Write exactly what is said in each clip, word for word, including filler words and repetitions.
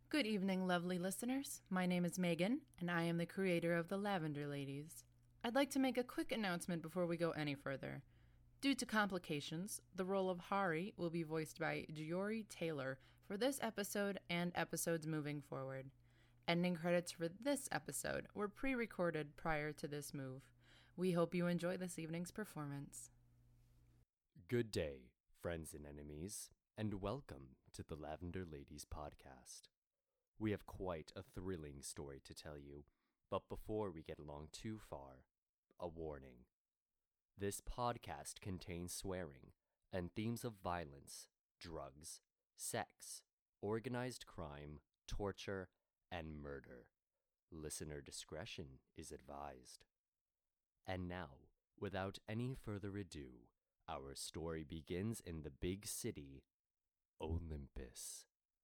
Good evening, lovely listeners. My name is Megan, and I am the creator of the Lavender Ladies. I'd like to make a quick announcement before we go any further. Due to complications, the role of Hari will be voiced by Giori Taylor for this episode and episodes moving forward. Ending credits for this episode were pre-recorded prior to this move. We hope you enjoy this evening's performance. Good day, friends and enemies, and welcome to the Lavender Ladies podcast. We have quite a thrilling story to tell you, but before we get along too far, a warning. This podcast contains swearing and themes of violence, drugs, sex, organized crime, torture, and murder. Listener discretion is advised. And now, without any further ado, our story begins in the big city, Olympus.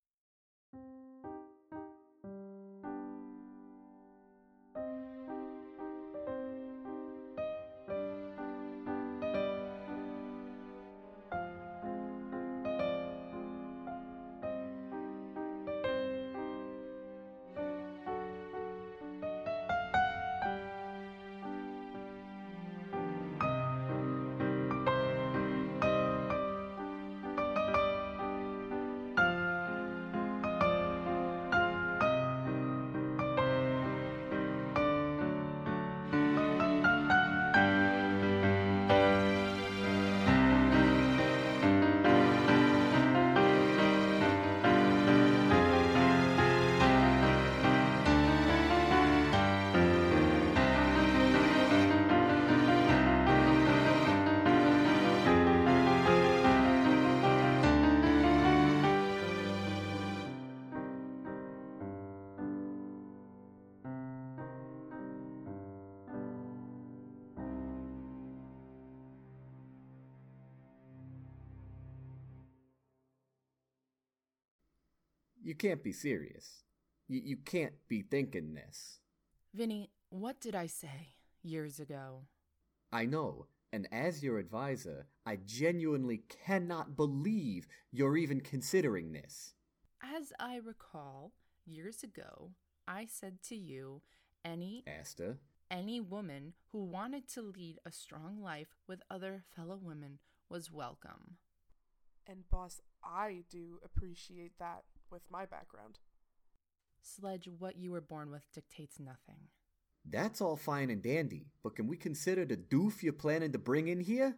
You can't be serious. You, you can't be thinking this. Vinny, what did I say years ago? I know, and as your advisor, I genuinely cannot believe you're even considering this. As I recall, years ago, I said to you, any... Asta? Any woman who wanted to lead a strong life with other fellow women was welcome. And boss, I do appreciate that with my background. Sledge, what you were born with dictates nothing. That's all fine and dandy, but can we consider the doof you're planning to bring in here?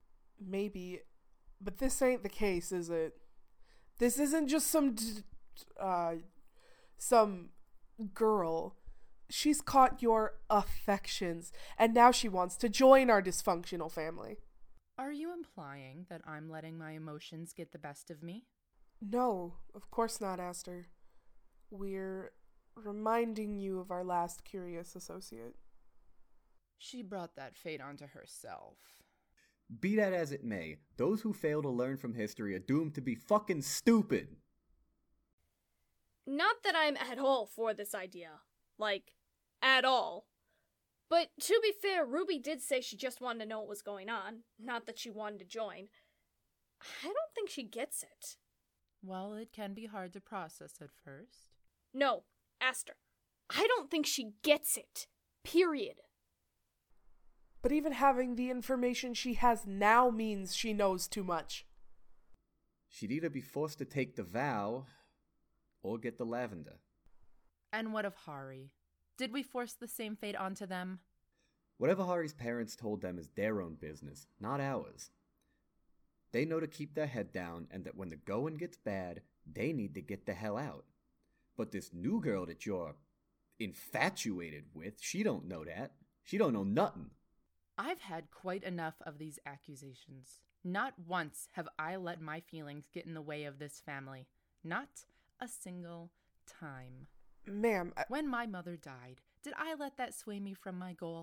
Maybe, but this ain't the case, is it? This isn't just some, d- uh, some girl. She's caught your affections, and now she wants to join our dysfunctional family. Are you implying that I'm letting my emotions get the best of me? No, of course not, Aster. We're reminding you of our last curious associate. She brought that fate onto herself. Be that as it may, those who fail to learn from history are doomed to be fucking stupid. Not that I'm at all for this idea. Like, at all. But to be fair, Ruby did say she just wanted to know what was going on, not that she wanted to join. I don't think she gets it. Well, it can be hard to process at first. No, Aster. I don't think she gets it. Period. But even having the information she has now means she knows too much. She'd either be forced to take the vow, or get the lavender. And what of Hari? Did we force the same fate onto them? Whatever Hari's parents told them is their own business, not ours. They know to keep their head down and that when the going gets bad, they need to get the hell out. But this new girl that you're infatuated with, she don't know that. She don't know nothing. I've had quite enough of these accusations. Not once have I let my feelings get in the way of this family. Not a single time. Ma'am, I- When my mother died, did I let that sway me from my goal?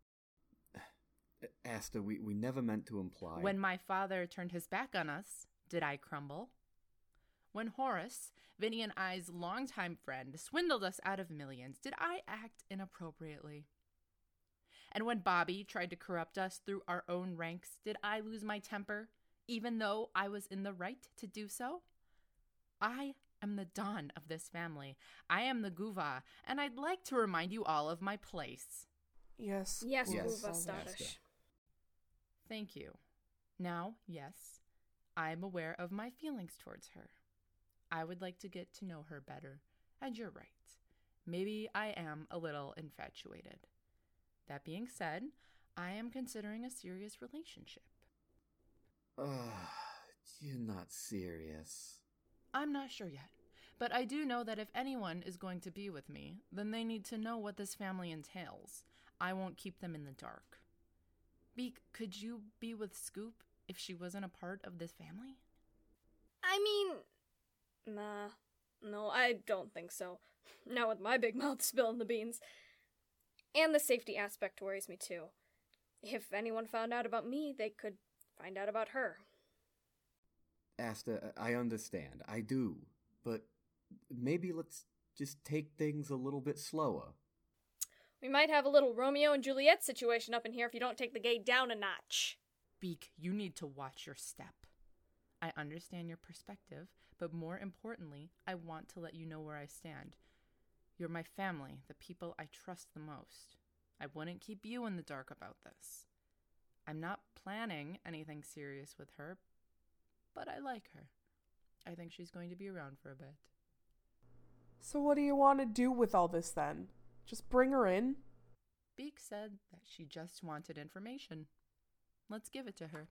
Asta, we, we never meant to imply... When my father turned his back on us, did I crumble? When Horace, Vinny and I's longtime friend, swindled us out of millions, did I act inappropriately? And when Bobby tried to corrupt us through our own ranks, did I lose my temper, even though I was in the right to do so? I am the Don of this family. I am the Guva, and I'd like to remind you all of my place. Yes. Yes, Yes. Guva Yes. Stadish. Thank you. Now, yes, I'm aware of my feelings towards her. I would like to get to know her better, and you're right. Maybe I am a little infatuated. That being said, I am considering a serious relationship. Ugh, you're not serious. I'm not sure yet, but I do know that if anyone is going to be with me, then they need to know what this family entails. I won't keep them in the dark. Beak, could you be with Scoop if she wasn't a part of this family? I mean, nah. No, I don't think so. Not with my big mouth spilling the beans. And the safety aspect worries me too. If anyone found out about me, they could find out about her. Asta, I understand. I do. But maybe let's just take things a little bit slower. We might have a little Romeo and Juliet situation up in here if you don't take the gay down a notch. Beak, you need to watch your step. I understand your perspective, but more importantly, I want to let you know where I stand. You're my family, the people I trust the most. I wouldn't keep you in the dark about this. I'm not planning anything serious with her, but I like her. I think she's going to be around for a bit. So what do you want to do with all this then? Just bring her in? Beak said that she just wanted information. Let's give it to her.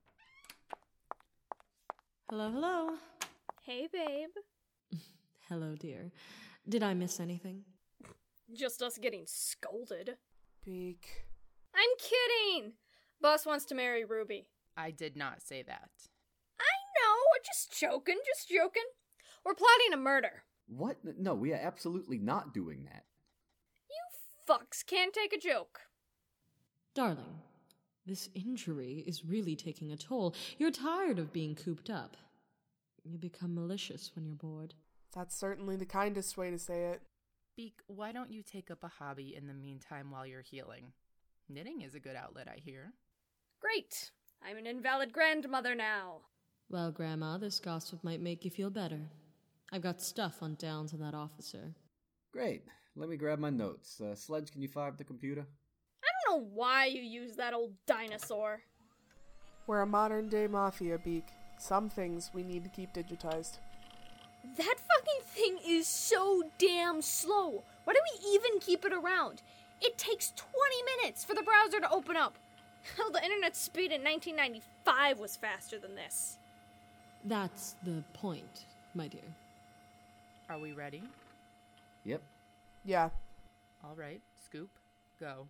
Hello, hello. Hey, babe. Hello, dear. Did I miss anything? Just us getting scolded. Beak. I'm kidding! Boss wants to marry Ruby. I did not say that. I know, just joking, just joking. We're plotting a murder. What? No, we are absolutely not doing that. You fucks can't take a joke. Darling, this injury is really taking a toll. You're tired of being cooped up. You become malicious when you're bored. That's certainly the kindest way to say it. Beak, why don't you take up a hobby in the meantime while you're healing? Knitting is a good outlet, I hear. Great. I'm an invalid grandmother now. Well, Grandma, this gossip might make you feel better. I've got stuff on Downs and that officer. Great. Let me grab my notes. Uh, Sledge, can you fire up the computer? I don't know why you use that old dinosaur. We're a modern day mafia, Beak. Some things we need to keep digitized. That fucking thing is so damn slow. Why do we even keep it around? It takes twenty minutes for the browser to open up. Hell, the internet speed in nineteen ninety-five was faster than this. That's the point, my dear. Are we ready? Yep. Yeah. All right, Scoop, go.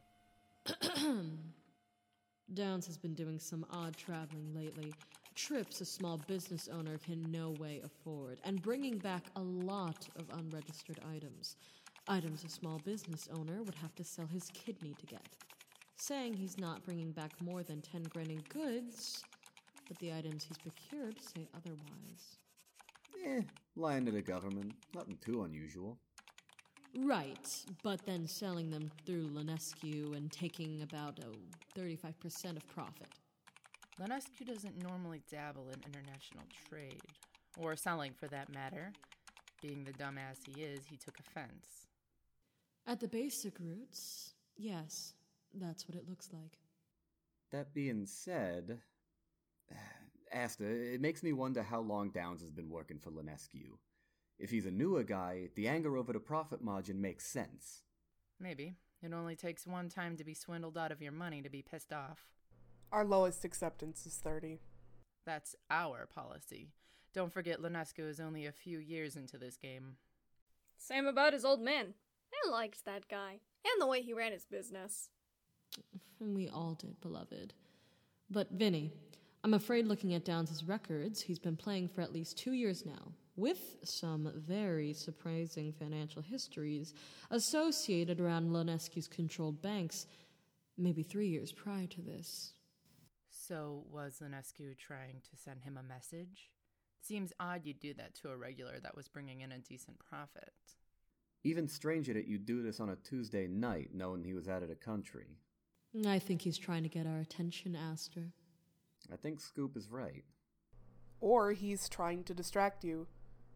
Downs has been doing some odd traveling lately. Trips a small business owner can no way afford, and bringing back a lot of unregistered items. Items a small business owner would have to sell his kidney to get. Saying he's not bringing back more than ten grand in goods, but the items he's procured say otherwise. Eh, lying to the government. Nothing too unusual. Right, but then selling them through Lenescu and taking about oh, thirty-five percent of profit. Lenescu doesn't normally dabble in international trade, or selling for that matter. Being the dumbass he is, he took offense. At the basic roots, yes, that's what it looks like. That being said, Asta, it makes me wonder how long Downs has been working for Lenescu. If he's a newer guy, the anger over the profit margin makes sense. Maybe. It only takes one time to be swindled out of your money to be pissed off. Our lowest acceptance is thirty. That's our policy. Don't forget Lenescu is only a few years into this game. Same about his old man. I liked that guy, and the way he ran his business. And we all did, beloved. But Vinny, I'm afraid looking at Downs' records, he's been playing for at least two years now, with some very surprising financial histories associated around Lenescu's controlled banks, maybe three years prior to this. So, was Lenescu trying to send him a message? Seems odd you'd do that to a regular that was bringing in a decent profit. Even stranger that you'd do this on a Tuesday night, knowing he was out of the country. I think he's trying to get our attention, Aster. I think Scoop is right. Or he's trying to distract you.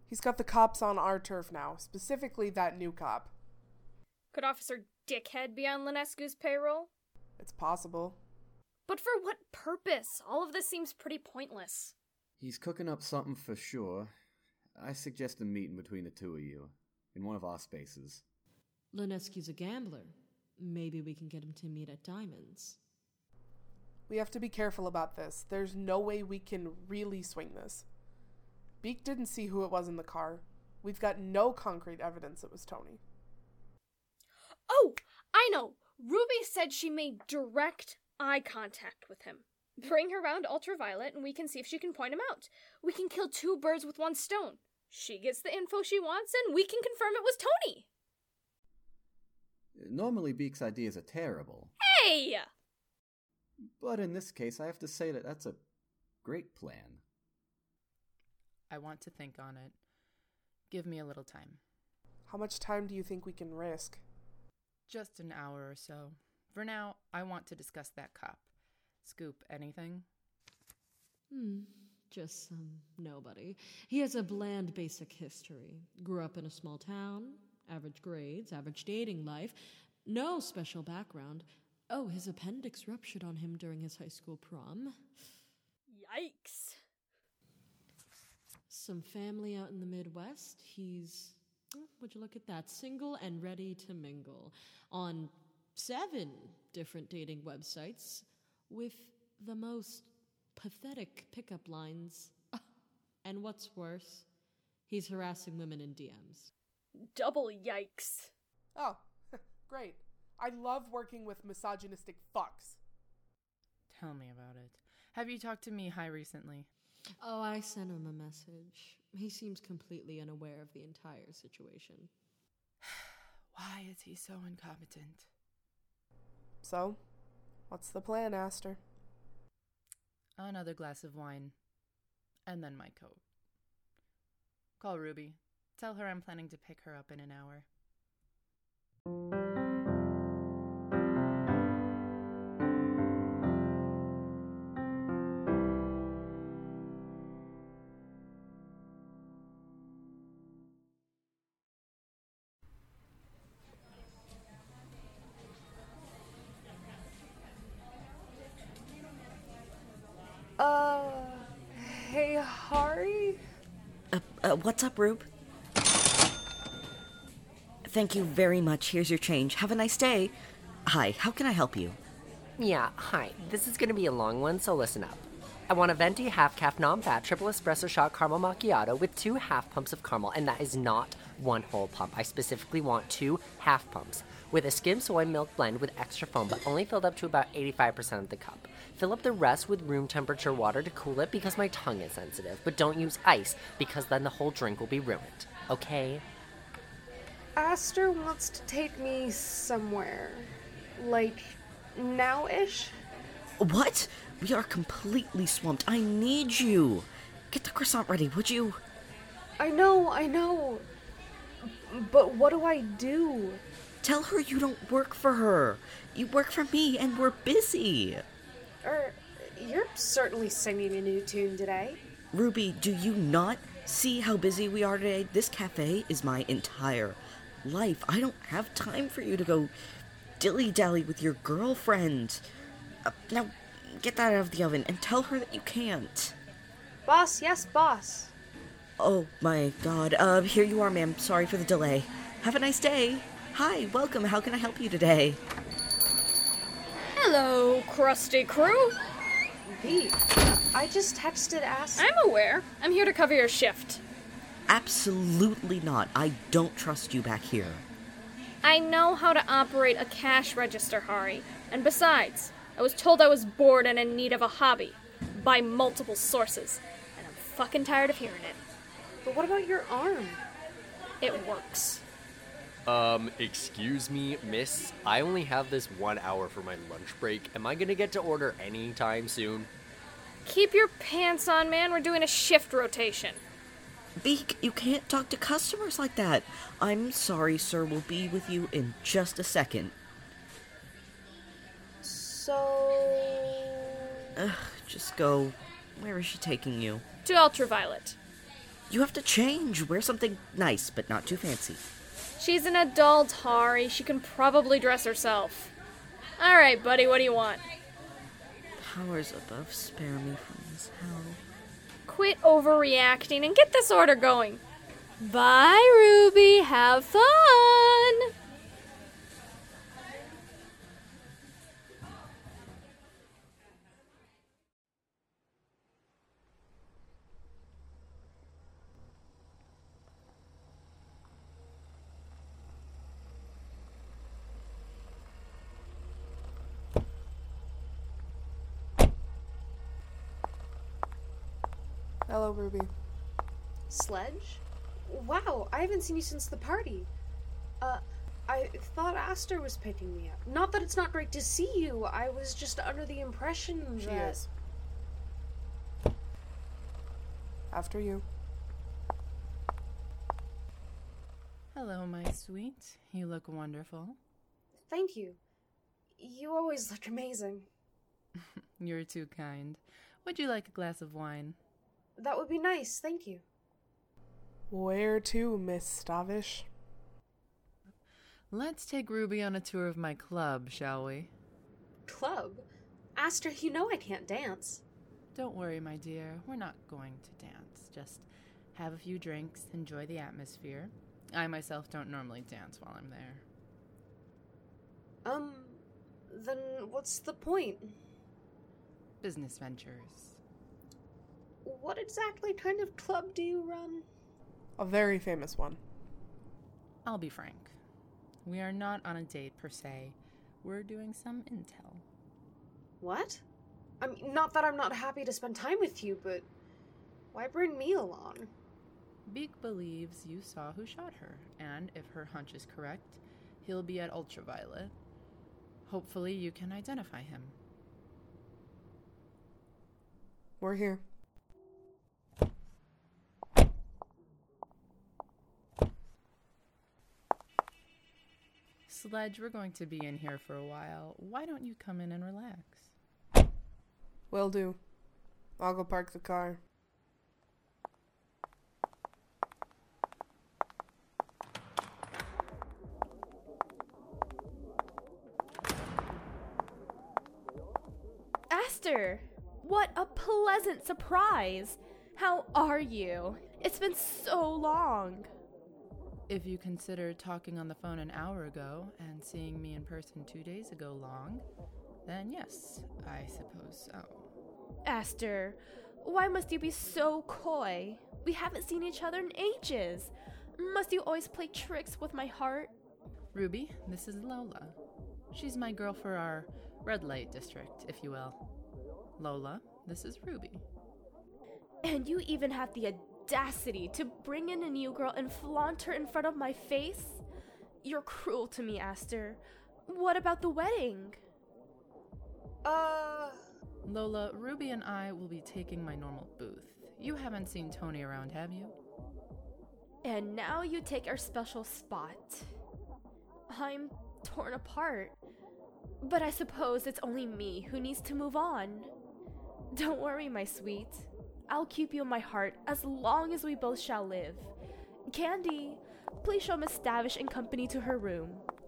He's got the cops on our turf now, specifically that new cop. Could Officer Dickhead be on Linescu's payroll? It's possible. But for what purpose? All of this seems pretty pointless. He's cooking up something for sure. I suggest a meeting between the two of you, in one of our spaces. Linescu's a gambler. Maybe we can get him to meet at Diamonds. We have to be careful about this. There's no way we can really swing this. Beak didn't see who it was in the car. We've got no concrete evidence it was Tony. Oh, I know! Ruby said she made direct eye contact with him. Bring her round Ultraviolet and we can see if she can point him out. We can kill two birds with one stone. She gets the info she wants and we can confirm it was Tony. Normally Beak's ideas are terrible. Hey! But in this case, I have to say that that's a great plan. I want to think on it. Give me a little time. How much time do you think we can risk? Just an hour or so. For now, I want to discuss that cop. Scoop, anything? Hmm, just some nobody. He has a bland basic history. Grew up in a small town, average grades, average dating life, no special background. Oh, his appendix ruptured on him during his high school prom. Yikes. Some family out in the Midwest. He's, oh, would you look at that, single and ready to mingle on seven different dating websites with the most pathetic pickup lines. And what's worse, he's harassing women in D Ms. Double yikes. Oh, great. I love working with misogynistic fucks. Tell me about it. Have you talked to Mihai recently? Oh, I sent him a message. He seems completely unaware of the entire situation. Why is he so incompetent? So, what's the plan, Aster? Another glass of wine. And then my coat. Call Ruby. Tell her I'm planning to pick her up in an hour. Uh, hey, Hari? Uh, uh, what's up, Rube? Thank you very much. Here's your change. Have a nice day. Hi, how can I help you? Yeah, hi. This is gonna be a long one, so listen up. I want a venti half-calf non-fat triple espresso shot caramel macchiato with two half pumps of caramel, and that is not one whole pump. I specifically want two half pumps with a skim soy milk blend with extra foam, but only filled up to about eighty-five percent of the cup. Fill up the rest with room temperature water to cool it because my tongue is sensitive, but don't use ice because then the whole drink will be ruined. Okay? Aster wants to take me somewhere. Like, now-ish? What? We are completely swamped. I need you. Get the croissant ready, would you? I know, I know. But what do I do? Tell her you don't work for her. You work for me, and we're busy. Er, you're certainly singing a new tune today. Ruby, do you not see how busy we are today? This cafe is my entire life. I don't have time for you to go dilly-dally with your girlfriend. Uh, now, get that out of the oven and tell her that you can't. Boss, yes, boss. Oh my god. Uh, here you are, ma'am. Sorry for the delay. Have a nice day. Hi, welcome. How can I help you today? Hello, crusty crew. Beak, I just texted Aster. I'm aware. I'm here to cover your shift. Absolutely not. I don't trust you back here. I know how to operate a cash register, Hari. And besides, I was told I was bored and in need of a hobby. By multiple sources. And I'm fucking tired of hearing it. But what about your arm? It works. Um, excuse me, miss? I only have this one hour for my lunch break. Am I gonna get to order anytime soon? Keep your pants on, man. We're doing a shift rotation. Beak, you can't talk to customers like that. I'm sorry, sir. We'll be with you in just a second. So... Ugh, just go. Where is she taking you? To Ultraviolet. You have to change. Wear something nice, but not too fancy. She's an adult, Hari. She can probably dress herself. All right, buddy, what do you want? Powers above, spare me from this hell. Quit overreacting and get this order going. Bye, Ruby. Have fun. Hello, Ruby. Sledge? Wow, I haven't seen you since the party. Uh, I thought Aster was picking me up. Not that it's not great to see you, I was just under the impression She that... is. After you. Hello, my sweet. You look wonderful. Thank you. You always look amazing. You're too kind. Would you like a glass of wine? That would be nice, thank you. Where to, Miss Stavish? Let's take Ruby on a tour of my club, shall we? Club? Aster, you know I can't dance. Don't worry, my dear. We're not going to dance. Just have a few drinks, enjoy the atmosphere. I myself don't normally dance while I'm there. Um, then what's the point? Business ventures. What exactly kind of club do you run? A very famous one. I'll be frank. We are not on a date per se. We're doing some intel. What? I mean, not that I'm not happy to spend time with you, but why bring me along? Beak believes you saw who shot her, and if her hunch is correct, he'll be at Ultraviolet. Hopefully you can identify him. We're here. Sledge, we're going to be in here for a while. Why don't you come in and relax? Will do. I'll go park the car. Aster! What a pleasant surprise! How are you? It's been so long. If you consider talking on the phone an hour ago and seeing me in person two days ago long, then yes, I suppose so. Aster, why must you be so coy? We haven't seen each other in ages. Must you always play tricks with my heart? Ruby, this is Lola. She's my girl for our red light district, if you will. Lola, this is Ruby. And you even have the audacity to bring in a new girl and flaunt her in front of my face? You're cruel to me, Aster. What about the wedding? Uh... Lola, Ruby and I will be taking my normal booth. You haven't seen Tony around, have you? And now you take our special spot. I'm torn apart. But I suppose it's only me who needs to move on. Don't worry, my sweet. I'll keep you in my heart as long as we both shall live. Candy, please show Miss Stavish and company to her room.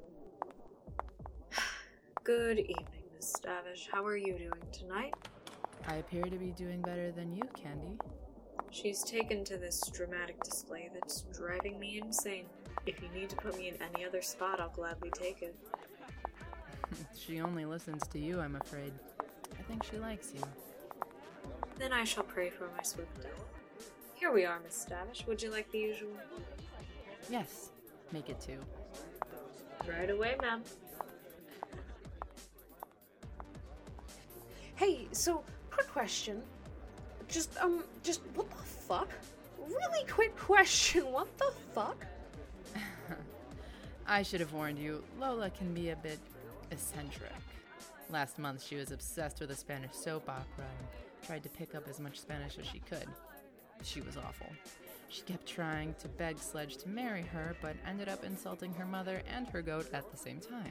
Good evening, Miss Stavish. How are you doing tonight? I appear to be doing better than you, Candy. She's taken to this dramatic display that's driving me insane. If you need to put me in any other spot, I'll gladly take it. She only listens to you, I'm afraid. I think she likes you. Then I shall pray for my swift death. Here we are, Miss Stavish. Would you like the usual? Yes, make it two. Right away, ma'am. Hey, so, quick question. Just, um, just, what the fuck? Really quick question, what the fuck? I should have warned you, Lola can be a bit eccentric. Last month she was obsessed with a Spanish soap opera and tried to pick up as much Spanish as she could. She was awful. She kept trying to beg Sledge to marry her, but ended up insulting her mother and her goat at the same time.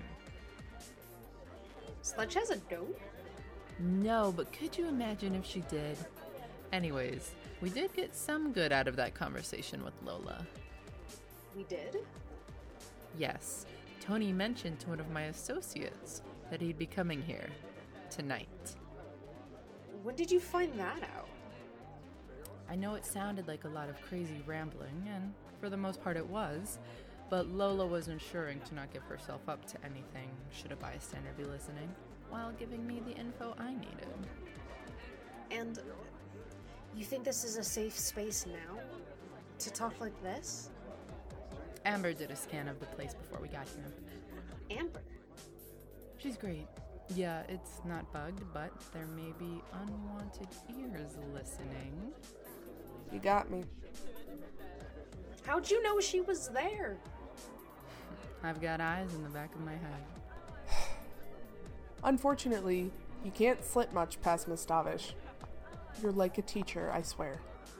Sledge has a goat? No, but could you imagine if she did? Anyways, We did get some good out of that conversation with Lola. We did? Yes. Tony mentioned to one of my associates that he'd be coming here tonight. When did you find that out? I know it sounded like a lot of crazy rambling, and for the most part it was, but Lola was ensuring to not give herself up to anything should a bystander be listening, while giving me the info I needed. And you think this is a safe space now? To talk like this? Amber did a scan of the place before we got here. Amber? She's great. Yeah, it's not bugged, but there may be unwanted ears listening. You got me. How'd you know she was there? I've got eyes in the back of my head. Unfortunately, you can't slip much past Miss Stavish. You're like a teacher, I swear.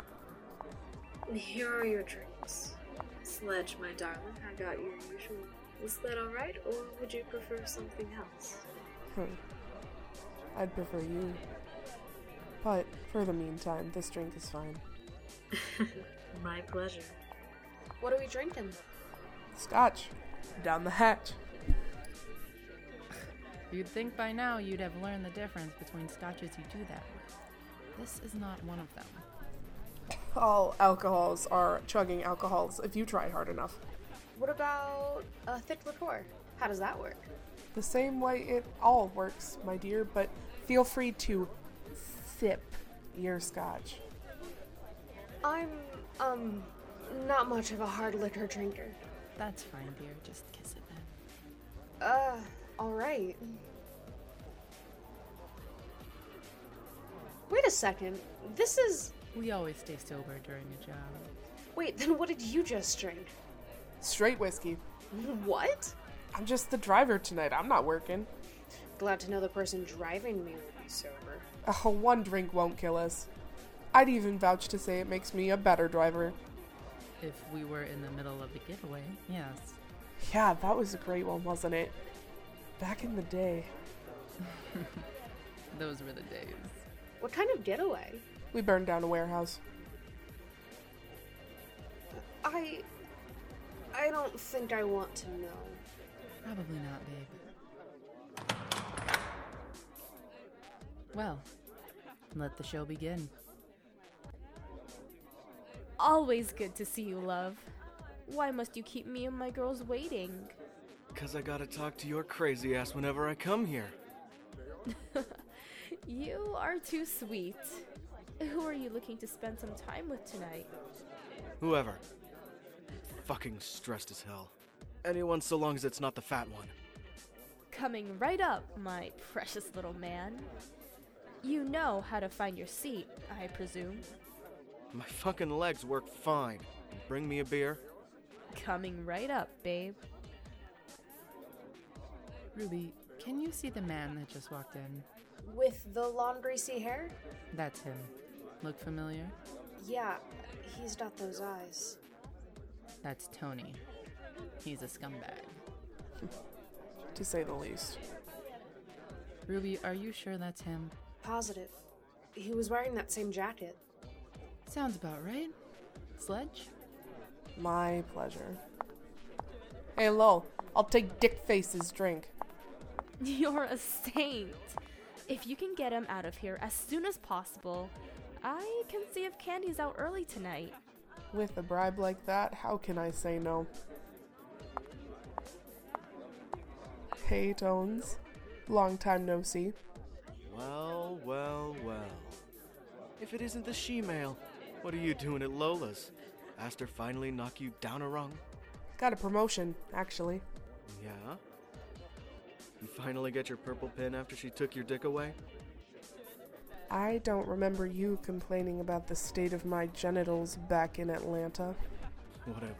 Here are your drinks. Sledge, my darling, I got your usual. Is that alright, or would you prefer something else? Hmm. I'd prefer you. But, for the meantime, this drink is fine. My pleasure. What are we drinking? Scotch. Down the hatch. You'd think by now you'd have learned the difference between scotches you do that with. This is not one of them. All alcohols are chugging alcohols if you try hard enough. What about a thick liqueur? How does that work? The same way it all works, my dear, but feel free to sip your scotch. I'm, um, not much of a hard liquor drinker. That's fine, dear. Just kiss it then. Uh, alright. Wait a second. This is... We always stay sober during a job. Wait, then what did you just drink? Straight whiskey. What? I'm just the driver tonight. I'm not working. Glad to know the person driving me will be sober. Oh, one drink won't kill us. I'd even vouch to say it makes me a better driver. If we were in the middle of a getaway, yes. Yeah, that was a great one, wasn't it? Back in the day. Those were the days. What kind of getaway? We burned down a warehouse. I... I don't think I want to know. Probably not, babe. Well, let the show begin. Always good to see you, love. Why must you keep me and my girls waiting? Because I gotta talk to your crazy ass whenever I come here. You are too sweet. Who are you looking to spend some time with tonight? Whoever. Fucking stressed as hell. Anyone so long as it's not the fat one. Coming right up, my precious little man. You know how to find your seat, I presume. My fucking legs work fine. Bring me a beer. Coming right up, babe. Ruby, can you see the man that just walked in? With the long greasy hair? That's him. Look familiar? Yeah, he's got those eyes. That's Tony. He's a scumbag. To say the least. Ruby, are you sure that's him? Positive. He was wearing that same jacket. Sounds about right. Sledge? My pleasure. Hey, lol. I'll take Dick Face's drink. You're a saint. If you can get him out of here as soon as possible, I can see if Candy's out early tonight. With a bribe like that, how can I say no? Hey, Tones. Long time no see. Well, well, well. If it isn't the she-male, what are you doing at Lola's? Asked her finally knock you down a rung? Got a promotion, actually. Yeah? You finally get your purple pin after she took your dick away? I don't remember you complaining about the state of my genitals back in Atlanta. Whatever.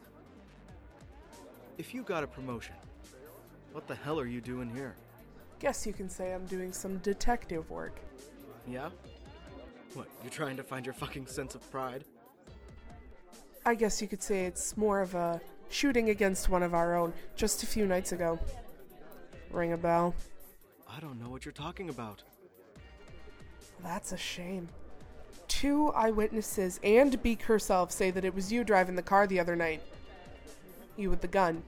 If you got a promotion, what the hell are you doing here? Guess you can say I'm doing some detective work. Yeah? What, you're trying to find your fucking sense of pride? I guess you could say it's more of a shooting against one of our own just a few nights ago. Ring a bell? I don't know what you're talking about. That's a shame. Two eyewitnesses and Beak herself say that it was you driving the car the other night. You with the gun.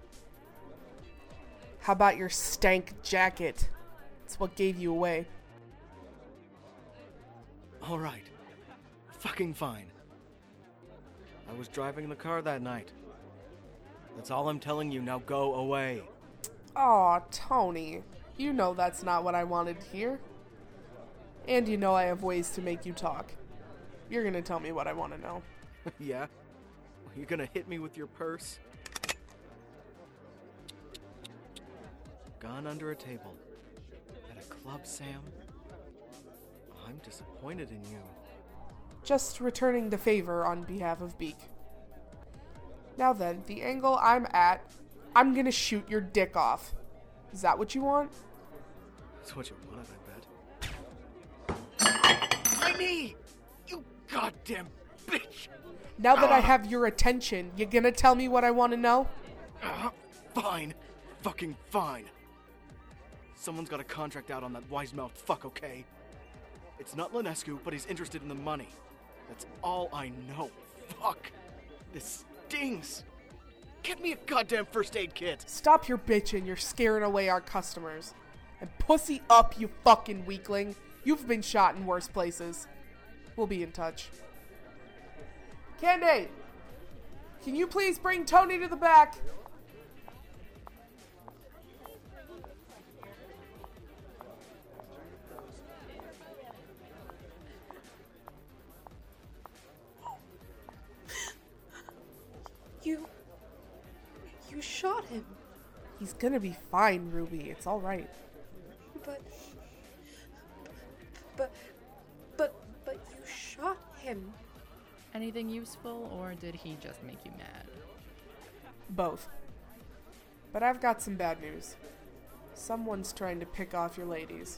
How about your stank jacket? It's what gave you away. Alright. Fucking fine. I was driving the car that night. That's all I'm telling you, now go away. Aw, Tony. You know that's not what I wanted to hear. And you know I have ways to make you talk. You're gonna tell me what I want to know. Yeah? You're gonna hit me with your purse? Gone under a table. At a club, Sam? I'm disappointed in you. Just returning the favor on behalf of Beak. Now then, the angle I'm at, I'm gonna shoot your dick off. Is that what you want? That's what you wanted, I bet. My knee! You goddamn bitch! Now that uh, I have your attention, you gonna tell me what I want to know? Uh, fine. Fucking fine. Someone's got a contract out on that wise-mouthed fuck, okay? It's not Linescu, but he's interested in the money. That's all I know. Fuck. This stings. Get me a goddamn first aid kit. Stop your bitching, you're scaring away our customers. And pussy up, you fucking weakling. You've been shot in worse places. We'll be in touch. Candy! Can you please bring Tony to the back? You... You shot him. He's gonna be fine, Ruby. It's alright. But... But... But... But you shot him. Anything useful, or did he just make you mad? Both. But I've got some bad news. Someone's trying to pick off your ladies.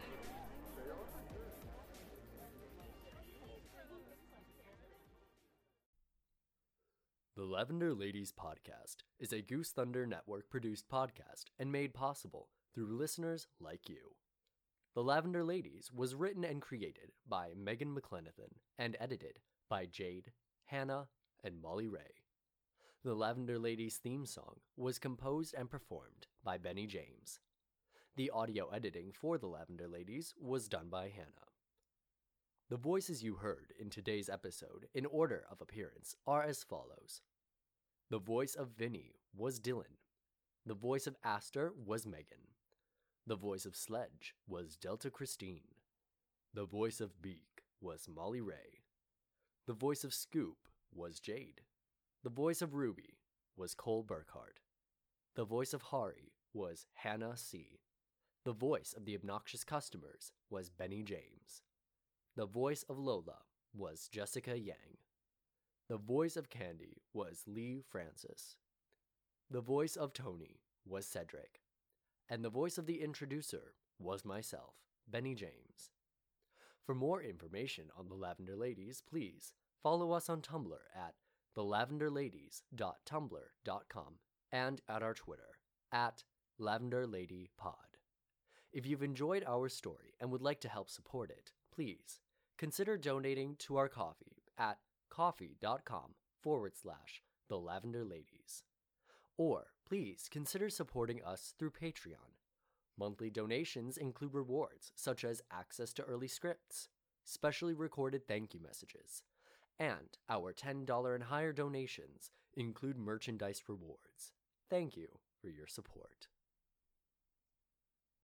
The Lavender Ladies Podcast is a Goose Thunder Network produced podcast and made possible through listeners like you. The Lavender Ladies was written and created by Megan McLenithan and edited by Jade, Hannah, and Molly Ray. The Lavender Ladies theme song was composed and performed by Benny James. The audio editing for The Lavender Ladies was done by Hannah. The voices you heard in today's episode in order of appearance are as follows. The voice of Vinny was Dylan. The voice of Aster was Megan. The voice of Sledge was Delta Christine. The voice of Beak was Molly Ray. The voice of Scoop was Jade. The voice of Ruby was Cole Burkhardt. The voice of Hari was Hannah C. The voice of the obnoxious customers was Benny James. The voice of Lola was Jessica Yang. The voice of Candy was Lee Francis. The voice of Tony was Cedric. And the voice of the introducer was myself, Benny James. For more information on the Lavender Ladies, please follow us on Tumblr at the lavender ladies dot tumblr dot com and at our Twitter, at lavenderladypod. If you've enjoyed our story and would like to help support it, please consider donating to our coffee at coffee.com forward slash the Lavender Ladies. Or please consider supporting us through Patreon. Monthly donations include rewards such as access to early scripts, specially recorded thank you messages, and our ten dollars and higher donations include merchandise rewards. Thank you for your support.